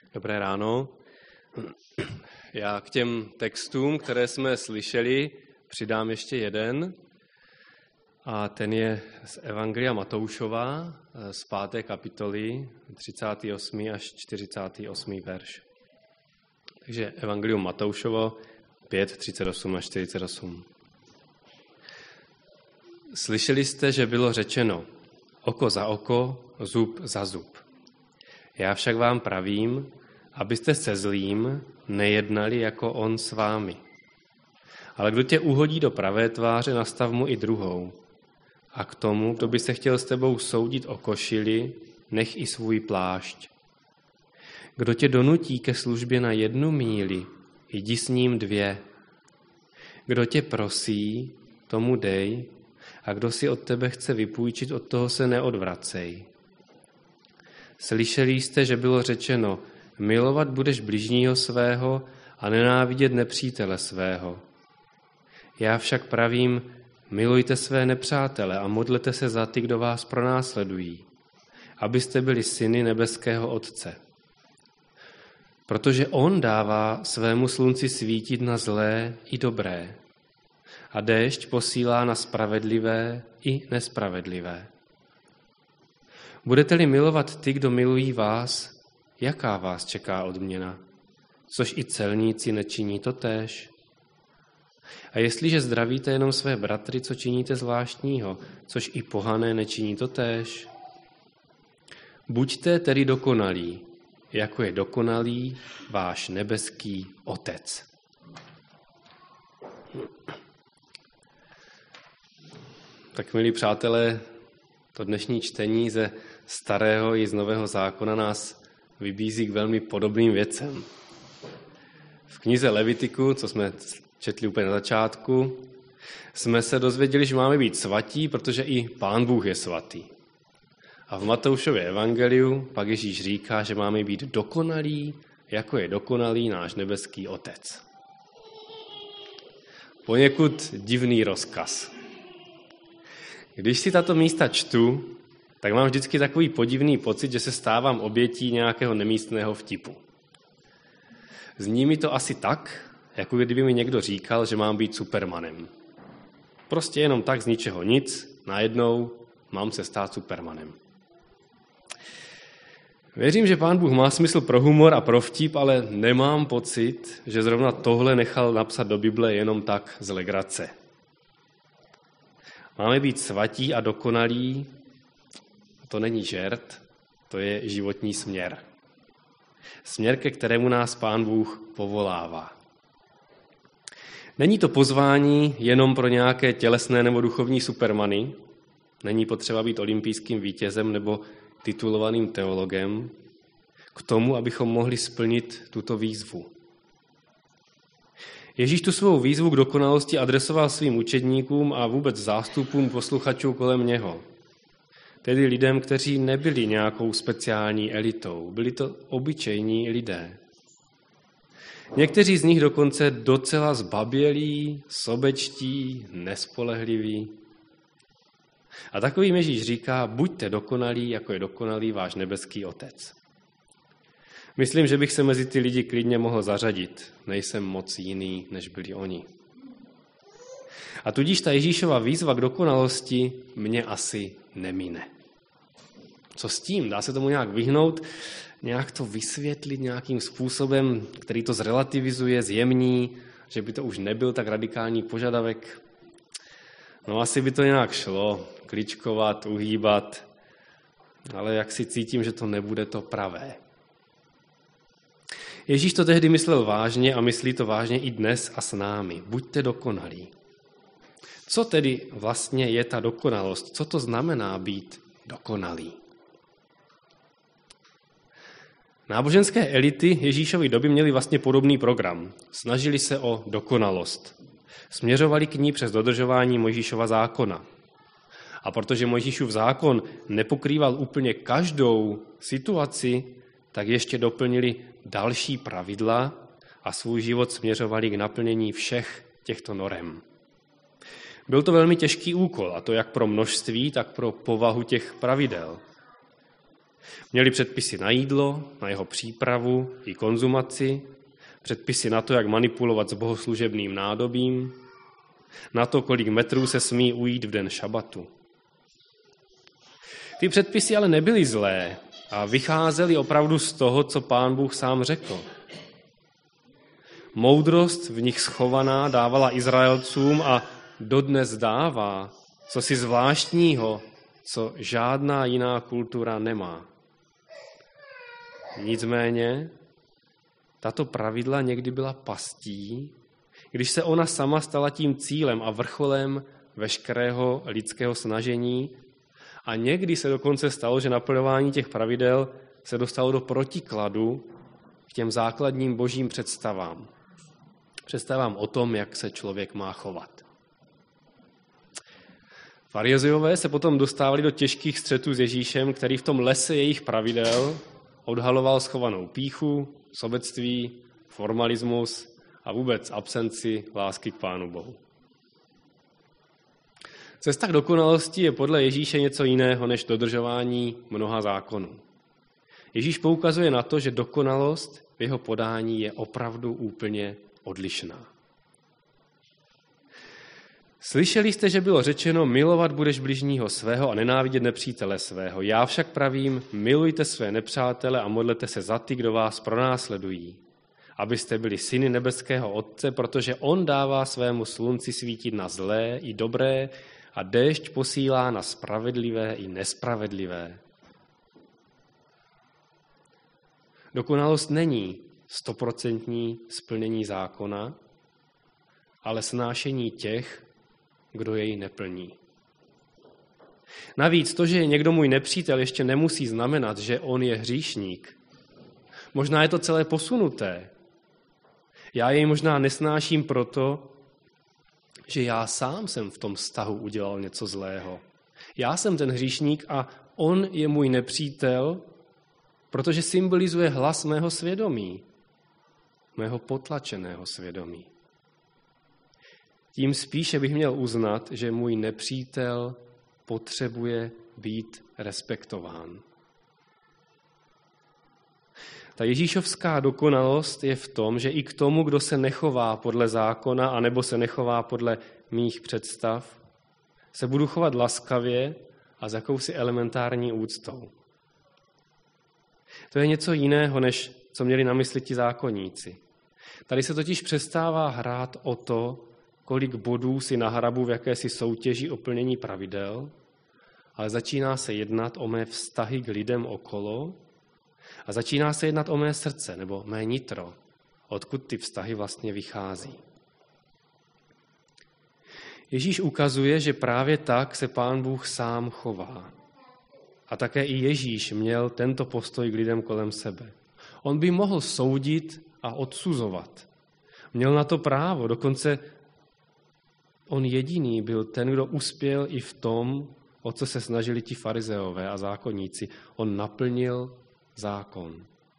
Dobré ráno. Já k těm textům, které jsme slyšeli, přidám ještě jeden. A ten je z Evangelia Matoušova, z 5. kapitoly, 38. až 48. verš. Takže Evangelium Matoušovo 5, 38 až 48. Slyšeli jste, že bylo řečeno oko za oko, zub za zub. Já však vám pravím, abyste se zlým nejednali jako on s vámi. Ale kdo tě uhodí do pravé tváře, nastav mu i druhou. A k tomu, kdo by se chtěl s tebou soudit o košili, nech i svůj plášť. Kdo tě donutí ke službě na 1 míli, jdi s ním 2. Kdo tě prosí, tomu dej, a kdo si od tebe chce vypůjčit, od toho se neodvracej. Slyšeli jste, že bylo řečeno, milovat budeš bližního svého a nenávidět nepřítele svého. Já však pravím, milujte své nepřátele a modlete se za ty, kdo vás pronásledují, abyste byli syny nebeského Otce. Protože on dává svému slunci svítit na zlé i dobré a déšť posílá na spravedlivé i nespravedlivé. Budete-li milovat ty, kdo milují vás, jaká vás čeká odměna? Což i celníci nečiní totéž. A jestliže zdravíte jenom své bratry, co činíte zvláštního, což i pohané nečiní totéž? Buďte tedy dokonalí, jako je dokonalý váš nebeský Otec. Tak, milí přátelé, to dnešní čtení ze Starého i z Nového zákona nás vybízí k velmi podobným věcem. V knize Levitiku, co jsme četli úplně na začátku, jsme se dozvěděli, že máme být svatí, protože i Pán Bůh je svatý. A v Matoušově evangeliu pak Ježíš říká, že máme být dokonalí, jako je dokonalý náš nebeský Otec. Poněkud divný rozkaz. Když si tato místa čtu, tak mám vždycky takový podivný pocit, že se stávám obětí nějakého nemístného vtipu. Zní mi to asi tak, jako kdyby mi někdo říkal, že mám být Supermanem. Prostě jenom tak z ničeho nic, najednou mám se stát Supermanem. Věřím, že Pán Bůh má smysl pro humor a pro vtip, ale nemám pocit, že zrovna tohle nechal napsat do Bible jenom tak z legrace. Máme být svatí a dokonalí, to není žert, to je životní směr. Směr, ke kterému nás Pán Bůh povolává. Není to pozvání jenom pro nějaké tělesné nebo duchovní supermany, není potřeba být olympijským vítězem nebo titulovaným teologem, k tomu, abychom mohli splnit tuto výzvu. Ježíš tu svou výzvu k dokonalosti adresoval svým učedníkům a vůbec zástupům posluchačů kolem něho. Tedy lidem, kteří nebyli nějakou speciální elitou, byli to obyčejní lidé. Někteří z nich dokonce docela zbabělí, sobečtí, nespolehliví. A takovým Ježíš říká, buďte dokonalí, jako je dokonalý váš nebeský Otec. Myslím, že bych se mezi ty lidi klidně mohl zařadit. Nejsem moc jiný, než byli oni. A tudíž ta Ježíšova výzva k dokonalosti mě asi nemine. Co s tím? Dá se tomu nějak vyhnout? Nějak to vysvětlit nějakým způsobem, který to zrelativizuje, zjemní, že by to už nebyl tak radikální požadavek? No asi by to nějak šlo, kličkovat, uhýbat, ale jak si cítím, že to nebude to pravé. Ježíš to tehdy myslel vážně a myslí to vážně i dnes a s námi. Buďte dokonalí. Co tedy vlastně je ta dokonalost? Co to znamená být dokonalý? Náboženské elity Ježíšovy doby měly vlastně podobný program. Snažili se o dokonalost. Směřovali k ní přes dodržování Mojžíšova zákona. A protože Mojžíšův zákon nepokrýval úplně každou situaci, tak ještě doplnili další pravidla a svůj život směřovali k naplnění všech těchto norem. Byl to velmi těžký úkol, a to jak pro množství, tak pro povahu těch pravidel. Měli předpisy na jídlo, na jeho přípravu i konzumaci, předpisy na to, jak manipulovat s bohoslužebným nádobím, na to, kolik metrů se smí ujít v den šabatu. Ty předpisy ale nebyly zlé a vycházely opravdu z toho, co Pán Bůh sám řekl. Moudrost v nich schovaná dávala Izraelcům a dodnes dává cosi zvláštního, co žádná jiná kultura nemá. Nicméně tato pravidla někdy byla pastí, když se ona sama stala tím cílem a vrcholem veškerého lidského snažení a někdy se dokonce stalo, že naplňování těch pravidel se dostalo do protikladu k těm základním božím představám. Představám o tom, jak se člověk má chovat. Farizeové se potom dostávali do těžkých střetů s Ježíšem, který v tom lese jejich pravidel odhaloval schovanou pýchu, sobectví, formalismus a vůbec absenci lásky k Pánu Bohu. Cesta k dokonalosti je podle Ježíše něco jiného než dodržování mnoha zákonů. Ježíš poukazuje na to, že dokonalost v jeho podání je opravdu úplně odlišná. Slyšeli jste, že bylo řečeno, milovat budeš bližního svého a nenávidět nepřítele svého. Já však pravím, milujte své nepřátele a modlete se za ty, kdo vás pronásledují, abyste byli syny nebeského Otce, protože on dává svému slunci svítit na zlé i dobré a déšť posílá na spravedlivé i nespravedlivé. Dokonalost není 100% splnění zákona, ale snášení těch, kdo jej neplní. Navíc to, že je někdo můj nepřítel, ještě nemusí znamenat, že on je hříšník. Možná je to celé posunuté. Já jej možná nesnáším proto, že já sám jsem v tom vztahu udělal něco zlého. Já jsem ten hříšník a on je můj nepřítel, protože symbolizuje hlas mého svědomí, mého potlačeného svědomí. Tím spíše bych měl uznat, že můj nepřítel potřebuje být respektován. Ta ježíšovská dokonalost je v tom, že i k tomu, kdo se nechová podle zákona anebo se nechová podle mých představ, se budu chovat laskavě a s jakousi elementární úctou. To je něco jiného, než co měli na mysli ti zákonníci. Tady se totiž přestává hrát o to, kolik bodů si nahrabu v jakési soutěži o plnění pravidel, ale začíná se jednat o mé vztahy k lidem okolo a začíná se jednat o mé srdce nebo mé nitro, odkud ty vztahy vlastně vychází. Ježíš ukazuje, že právě tak se Pán Bůh sám chová. A také i Ježíš měl tento postoj k lidem kolem sebe. On by mohl soudit a odsuzovat. Měl na to právo, dokonce on jediný byl ten, kdo uspěl i v tom, o co se snažili ti farizeové a zákonníci. On naplnil zákon.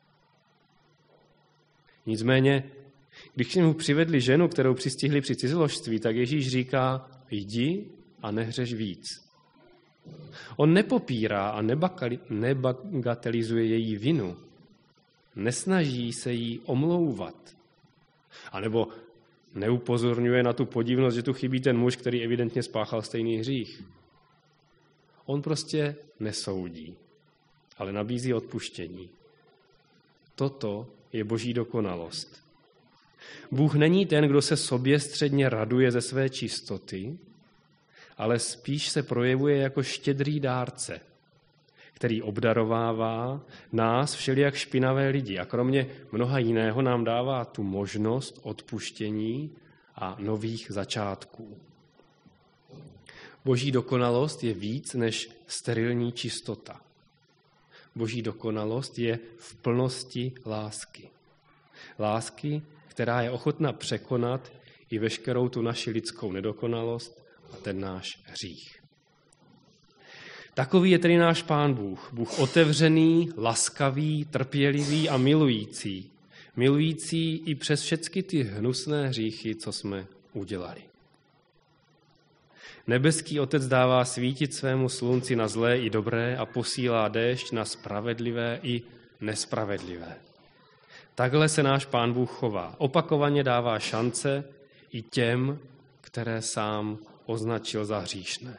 Nicméně, když mu přivedli ženu, kterou přistihli při cizoložství, tak Ježíš říká, jdi a nehřeš víc. On nepopírá a nebagatelizuje její vinu. Nesnaží se jí omlouvat. A nebo neupozorňuje na tu podivnost, že tu chybí ten muž, který evidentně spáchal stejný hřích. On prostě nesoudí, ale nabízí odpuštění. Toto je boží dokonalost. Bůh není ten, kdo se soběstředně raduje ze své čistoty, ale spíš se projevuje jako štědrý dárce, který obdarovává nás všelijak špinavé lidi a kromě mnoha jiného nám dává tu možnost odpuštění a nových začátků. Boží dokonalost je víc než sterilní čistota. Boží dokonalost je v plnosti lásky. Lásky, která je ochotna překonat i veškerou tu naši lidskou nedokonalost a ten náš hřích. Takový je tedy náš Pán Bůh. Bůh otevřený, laskavý, trpělivý a milující. Milující i přes všechny ty hnusné hříchy, co jsme udělali. Nebeský Otec dává svítit svému slunci na zlé i dobré a posílá déšť na spravedlivé i nespravedlivé. Takhle se náš Pán Bůh chová. Opakovaně dává šance i těm, které sám označil za hříšné.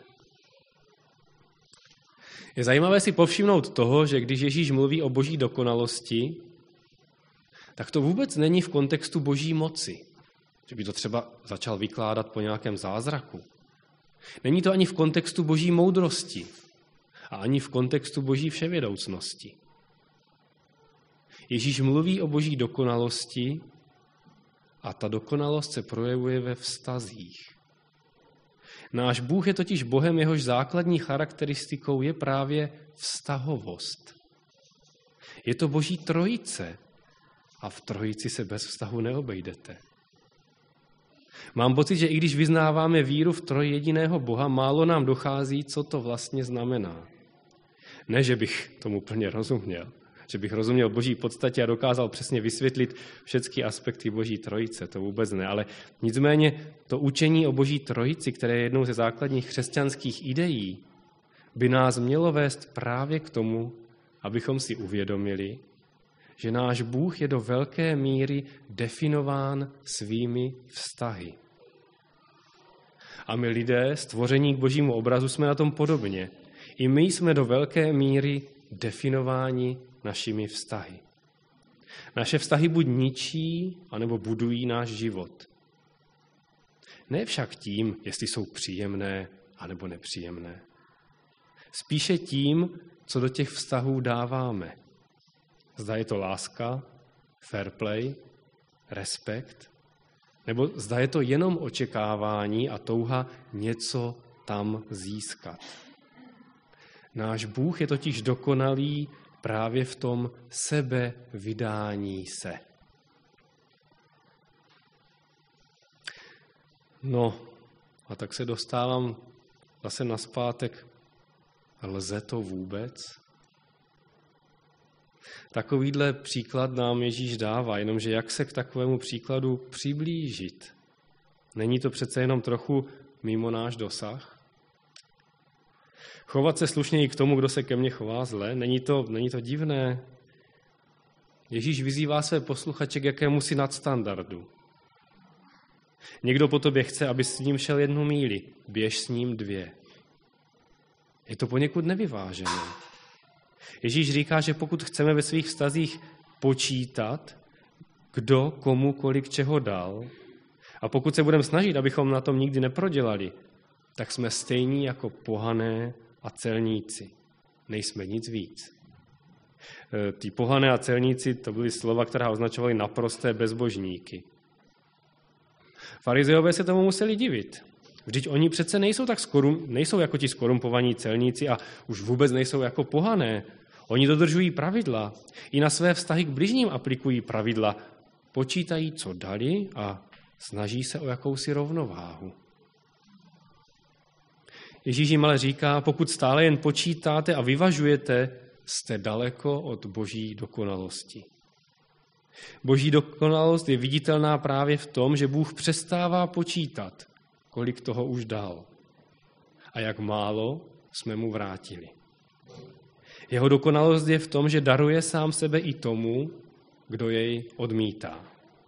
Je zajímavé si povšimnout toho, že když Ježíš mluví o boží dokonalosti, tak to vůbec není v kontextu boží moci, že by to třeba začal vykládat po nějakém zázraku. Není to ani v kontextu boží moudrosti a ani v kontextu boží vševědoucnosti. Ježíš mluví o boží dokonalosti a ta dokonalost se projevuje ve vztazích. Náš Bůh je totiž Bohem, jehož základní charakteristikou je právě vztahovost. Je to boží trojice a v trojici se bez vztahu neobejdete. Mám pocit, že i když vyznáváme víru v trojjediného Boha, málo nám dochází, co to vlastně znamená. Ne, že bych tomu plně rozuměl, že bych rozuměl boží podstatě a dokázal přesně vysvětlit všechny aspekty boží trojice, to vůbec ne, ale nicméně to učení o boží trojici, které je jednou ze základních křesťanských ideí, by nás mělo vést právě k tomu, abychom si uvědomili, že náš Bůh je do velké míry definován svými vztahy. A my lidé, stvoření k božímu obrazu, jsme na tom podobně. I my jsme do velké míry definováni našimi vztahy. Naše vztahy buď ničí, anebo budují náš život. Ne však tím, jestli jsou příjemné, anebo nepříjemné. Spíše tím, co do těch vztahů dáváme. Zda je to láska, fair play, respekt, nebo zda je to jenom očekávání a touha něco tam získat. Náš Bůh je totiž dokonalý právě v tom sebevydání se. No, a tak se dostávám zase nazpátek. Lze to vůbec? Takovýhle příklad nám Ježíš dává, jenomže jak se k takovému příkladu přiblížit? Není to přece jenom trochu mimo náš dosah? Chovat se slušně i k tomu, kdo se ke mně chová zle? Není to divné? Ježíš vyzývá své posluchače k jakémusi nadstandardu. Někdo po tobě chce, aby s ním šel 1 míli, běž s ním 2. Je to poněkud nevyvážené. Ježíš říká, že pokud chceme ve svých vztazích počítat, kdo komu kolik čeho dal, a pokud se budeme snažit, abychom na tom nikdy neprodělali, tak jsme stejní jako pohané a celníci. Nejsme nic víc. Ty pohané a celníci, to byly slova, která označovaly naprosté bezbožníky. Farizeové se tomu museli divit. Vždyť oni přece nejsou jako ti skorumpovaní celníci a už vůbec nejsou jako pohané. Oni dodržují pravidla. I na své vztahy k bližním aplikují pravidla. Počítají, co dali a snaží se o jakousi rovnováhu. Ježíš jim ale říká, pokud stále jen počítáte a vyvažujete, jste daleko od boží dokonalosti. Boží dokonalost je viditelná právě v tom, že Bůh přestává počítat, kolik toho už dal a jak málo jsme mu vrátili. Jeho dokonalost je v tom, že daruje sám sebe i tomu, kdo jej odmítá.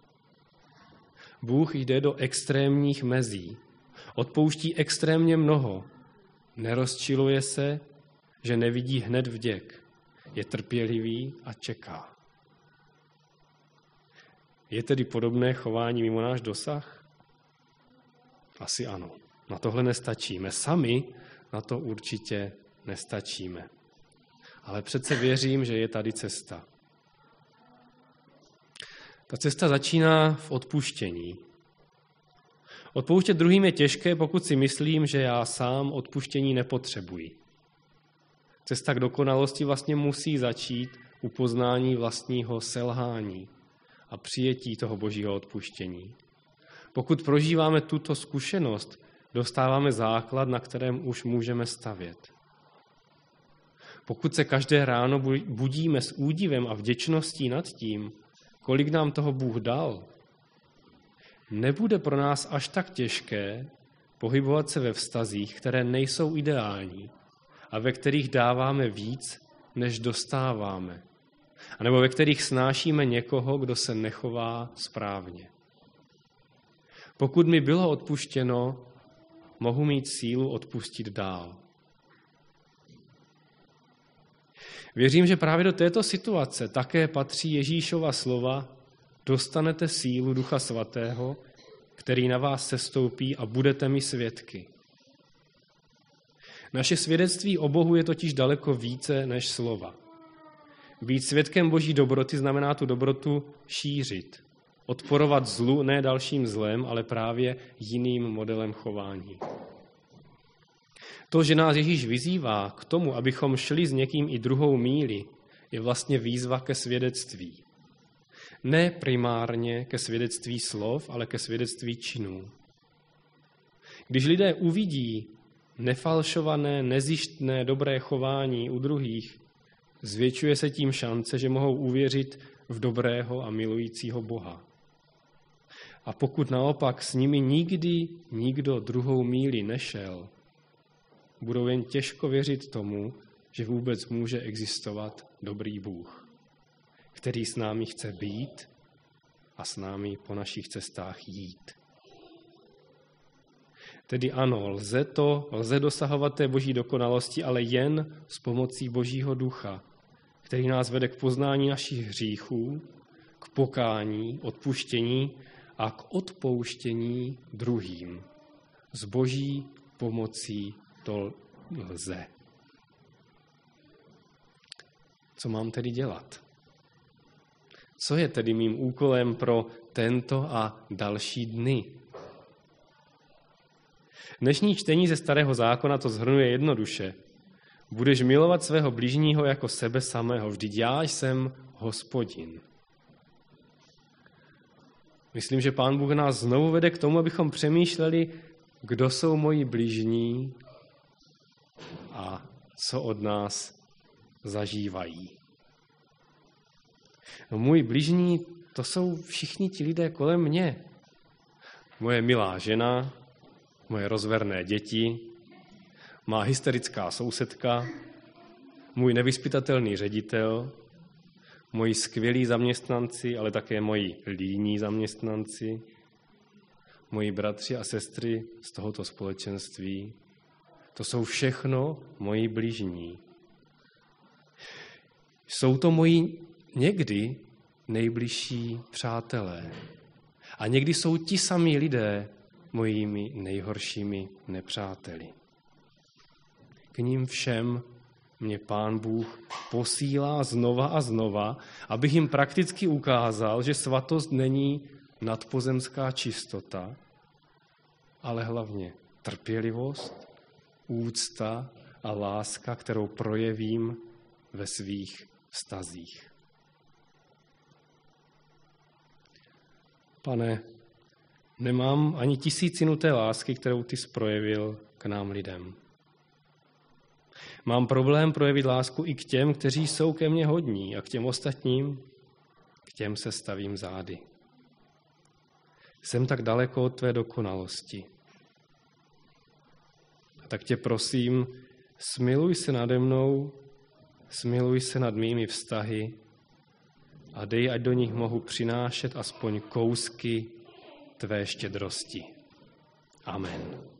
Bůh jde do extrémních mezí, odpouští extrémně mnoho, nerozčiluje se, že nevidí hned vděk, je trpělivý a čeká. Je tedy podobné chování mimo náš dosah? Asi ano. Na tohle nestačíme. Sami na to určitě nestačíme. Ale přece věřím, že je tady cesta. Ta cesta začíná v odpuštění. Odpouštět druhým je těžké, pokud si myslím, že já sám odpuštění nepotřebuji. Cesta k dokonalosti vlastně musí začít u poznání vlastního selhání a přijetí toho božího odpuštění. Pokud prožíváme tuto zkušenost, dostáváme základ, na kterém už můžeme stavět. Pokud se každé ráno budíme s údivem a vděčností nad tím, kolik nám toho Bůh dal, nebude pro nás až tak těžké pohybovat se ve vztazích, které nejsou ideální a ve kterých dáváme víc, než dostáváme, anebo ve kterých snášíme někoho, kdo se nechová správně. Pokud mi bylo odpuštěno, mohu mít sílu odpustit dál. Věřím, že právě do této situace také patří Ježíšova slova: dostanete sílu Ducha Svatého, který na vás sestoupí a budete mi svědky. Naše svědectví o Bohu je totiž daleko více než slova. Být svědkem Boží dobroty znamená tu dobrotu šířit, odporovat zlu ne dalším zlem, ale právě jiným modelem chování. To, že nás Ježíš vyzývá k tomu, abychom šli s někým i druhou míli, je vlastně výzva ke svědectví. Ne primárně ke svědectví slov, ale ke svědectví činů. Když lidé uvidí nefalšované, nezištné, dobré chování u druhých, zvětšuje se tím šance, že mohou uvěřit v dobrého a milujícího Boha. A pokud naopak s nimi nikdy nikdo druhou míli nešel, budou jen těžko věřit tomu, že vůbec může existovat dobrý Bůh, který s námi chce být a s námi po našich cestách jít. Tedy ano, lze dosahovat té Boží dokonalosti, ale jen s pomocí Božího ducha, který nás vede k poznání našich hříchů, k pokání, odpuštění a k odpouštění druhým. S Boží pomocí to lze. Co mám tedy dělat? Co je tedy mým úkolem pro tento a další dny? Dnešní čtení ze Starého zákona to shrnuje jednoduše. Budeš milovat svého bližního jako sebe samého, vždyť já jsem Hospodin. Myslím, že Pán Bůh nás znovu vede k tomu, abychom přemýšleli, kdo jsou moji bližní a co od nás zažívají. No, můj bližní, to jsou všichni ti lidé kolem mě. Moje milá žena, moje rozverné děti, má hysterická sousedka, můj nevyzpytatelný ředitel, moji skvělí zaměstnanci, ale také moji líní zaměstnanci, moji bratři a sestry z tohoto společenství. To jsou všechno moji bližní. Jsou to moji někdy nejbližší přátelé. A někdy jsou ti samí lidé mojimi nejhoršími nepřáteli. K ním všem mě Pán Bůh posílá znova a znova, abych jim prakticky ukázal, že svatost není nadpozemská čistota, ale hlavně trpělivost, úcta a láska, kterou projevím ve svých vztazích. Pane, nemám ani tisícinu té lásky, kterou ty jsi projevil k nám lidem. Mám problém projevit lásku i k těm, kteří jsou ke mně hodní, a k těm ostatním, k těm se stavím zády. Jsem tak daleko od tvé dokonalosti. A tak tě prosím, smiluj se nade mnou, smiluj se nad mými vztahy a dej, ať do nich mohu přinášet aspoň kousky tvé štědrosti. Amen.